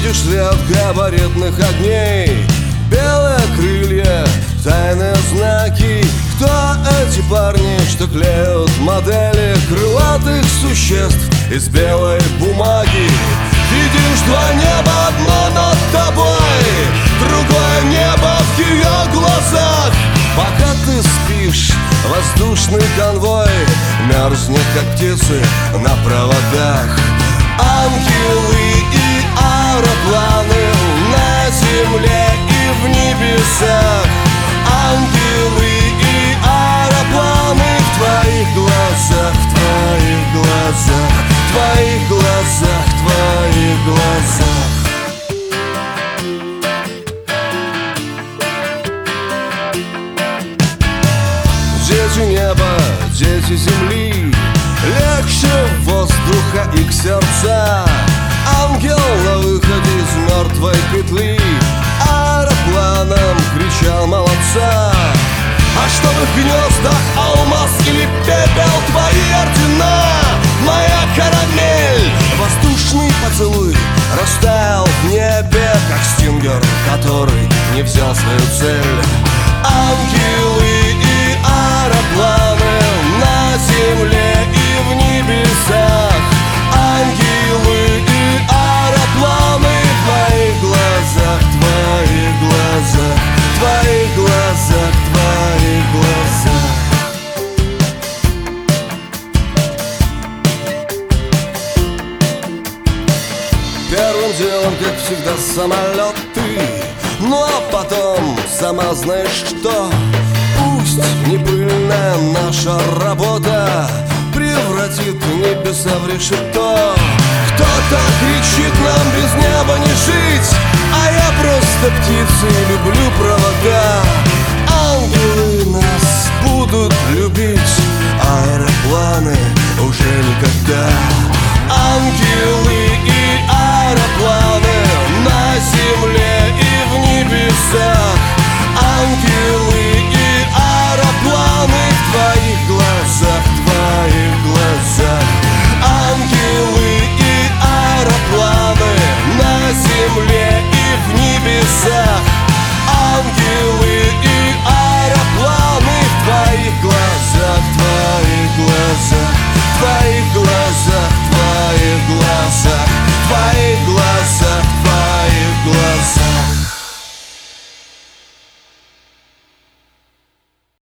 Видишь свет габаритных огней, белые крылья, тайные знаки. Кто эти парни, что клеют модели крылатых существ из белой бумаги? Видишь два неба, одно над тобой, другое небо в ее глазах. Пока ты спишь, воздушный конвой мерзнет, как птицы на проводах. Ангелы и аэропланы на земле и в небесах. Ангелы и аэропланы в твоих глазах, в твоих глазах, в твоих глазах, в твоих глазах. Дети неба, дети земли, легче воздуха их сердца. Ангел на выходе из мертвой петли аэропланом кричал молодца. А что в их гнездах алмаз или пепел, твои ордена, моя карамель? Воздушный поцелуй растаял в небе, как стингер, который не взял свою цель. Ангелы и аэропланы на земле и в небесах. Ангелы и аэропланы в твоих глазах, в твоих глазах, в твоих глазах, в твоих глазах. Первым делом, как всегда, самолеты, ну а потом, сама знаешь что, пусть не пыльная наша работа превратит небеса в решето. Кто-то кричит, нам без неба не жить, а я просто птица и люблю провода. Ангелы нас будут любить, аэропланы уже никогда.